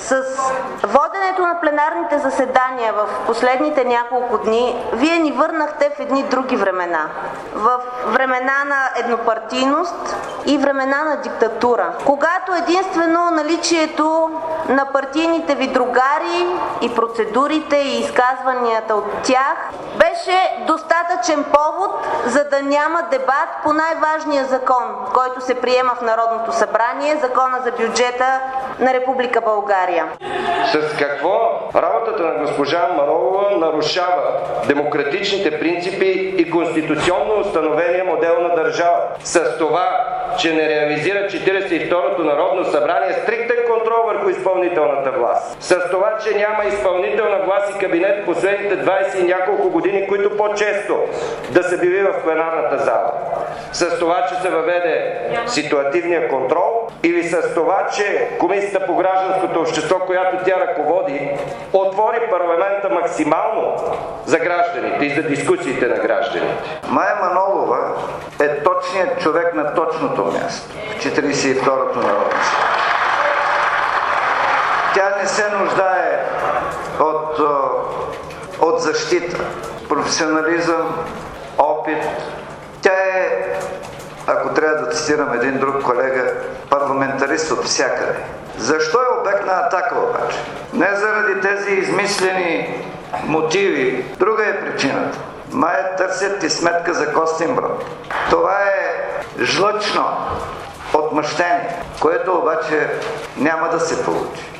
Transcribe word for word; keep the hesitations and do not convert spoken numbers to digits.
С воденето на пленарните заседания в последните няколко дни, вие ни върнахте в едни други времена. В времена на еднопартийност и времена на диктатура. Когато единствено наличието на партийните ви другари и процедурите и изказванията от тях беше достатъчен повод, за да няма дебат по най-важния закон, който се приема в Народното събрание, Закона за бюджета на Република България. С какво работата на госпожа Манолова нарушава демократичните принципи и конституционно установения модел на държава? С това, че не реализира четиридесет и второто Народно събрание стриктен контрол върху изпълнителната власт. С това, че няма изпълнителна власт и кабинет в последните двадесет и няколко години, които по-често да се били в пленарната зала. С това, че се въведе ситуативния контрол, или с това, че Комисията по гражданското общество, която тя ръководи, отвори парламента максимално за гражданите и за дискусиите на гражданите. Мая Манолова е точният човек на точното място в четиридесет и второто Народно. Тя не се нуждае от, от защита, професионализъм, опит. Тя е, ако трябва да цитирам един друг колега, парламентарист от всякъде. Защо е обект на атака обаче? Не заради тези измислени мотиви. Друга е причината. Мая търсят и сметка за Костинброд. Това е жлъчно отмъщение, което обаче няма да се получи.